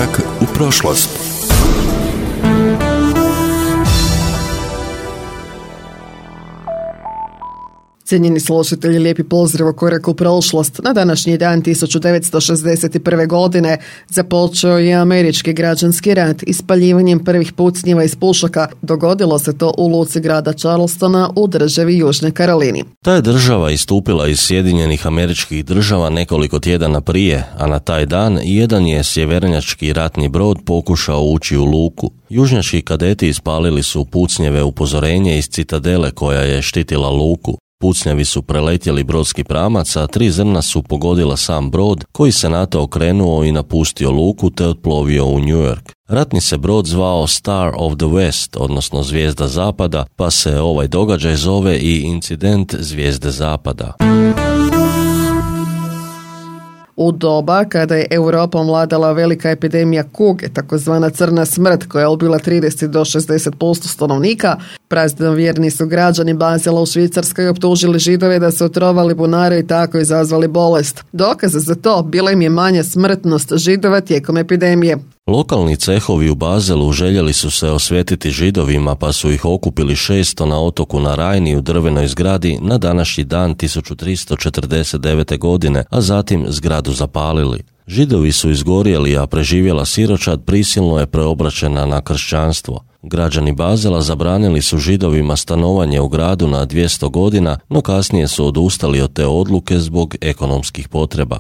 Korak u prošlost. Cijenjeni slušatelji, lijepi pozdrav u Korak u prošlost. Na današnji dan 1961. godine započeo je američki građanski rat ispaljivanjem prvih pucnjeva iz pušaka. Dogodilo se to u luci grada Charlestona u državi Južnoj Karolini. Ta je država istupila iz Sjedinjenih Američkih Država nekoliko tjedana prije, a na taj dan jedan je sjevernjački ratni brod pokušao ući u luku. Južnjački kadeti ispalili su pucnjeve upozorenje iz citadele koja je štitila luku. Pucnjevi su preletjeli brodski pramac, a 3 zrna su pogodila sam brod, koji se na to okrenuo i napustio luku te otplovio u New York. Ratni se brod zvao Star of the West, odnosno Zvijezda Zapada, pa se ovaj događaj zove i incident Zvijezde Zapada. U doba kada je Europom vladala velika epidemija kuge, takozvana crna smrt koja je ubila 30 do 60% stanovnika, praznovjerni su građani Bazela u Švicarskoj optužili Židove da su otrovali bunare i tako izazvali bolest. Dokaza za to bila im je manja smrtnost Židova tijekom epidemije. Lokalni cehovi u Bazelu željeli su se osvetiti Židovima, pa su ih okupili 600 na otoku na Rajni u drvenoj zgradi na današnji dan 1349. godine, a zatim zgradu zapalili. Židovi su izgorjeli, a preživjela siročad prisilno je preobraćena na kršćanstvo. Građani Bazela zabranili su Židovima stanovanje u gradu na 200 godina, no kasnije su odustali od te odluke zbog ekonomskih potreba.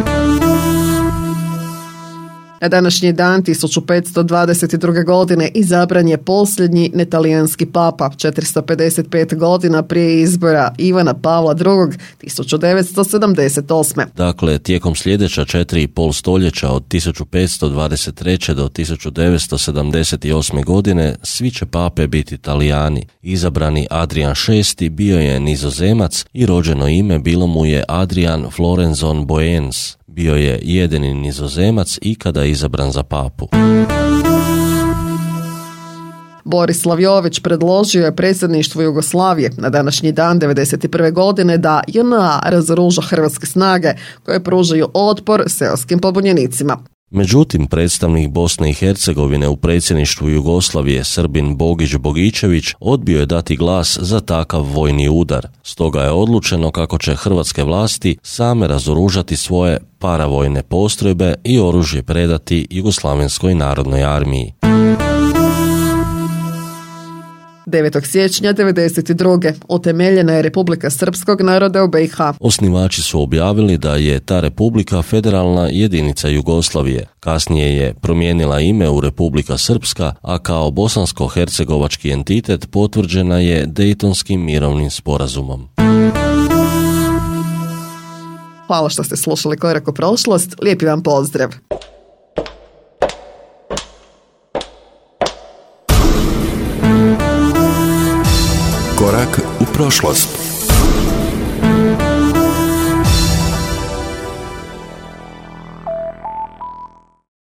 Na današnji dan 1522. godine izabran je posljednji netalijanski papa, 455 godina prije izbora Ivana Pavla II. 1978. Dakle, tijekom sljedeća 4,5 stoljeća od 1523. do 1978. godine svi će pape biti Talijani. Izabrani Adrian VI bio je Nizozemac i rođeno ime bilo mu je Adrian Florenzon Boens. Bio je jedini Nizozemac ikada izabran za papu. Borislav Jović predložio je predsjedništvu Jugoslavije na današnji dan 1991. godine da JNA razoruža hrvatske snage koje pružaju otpor seoskim pobunjenicima. Međutim, predstavnik Bosne i Hercegovine u predsjedništvu Jugoslavije Srbin Bogić Bogićević odbio je dati glas za takav vojni udar. Stoga je odlučeno kako će hrvatske vlasti same razoružati svoje paravojne postrojbe i oružje predati Jugoslavenskoj narodnoj armiji. 9. siječnja 1992. utemeljena je Republika Srpskog naroda u BiH. Osnivači su objavili da je ta republika federalna jedinica Jugoslavije. Kasnije je promijenila ime u Republika Srpska, a kao bosansko-hercegovački entitet potvrđena je Dejtonskim mirovnim sporazumom. Hvala što ste slušali Korak u prošlost. Lijepi vam pozdrav. Korak u prošlost.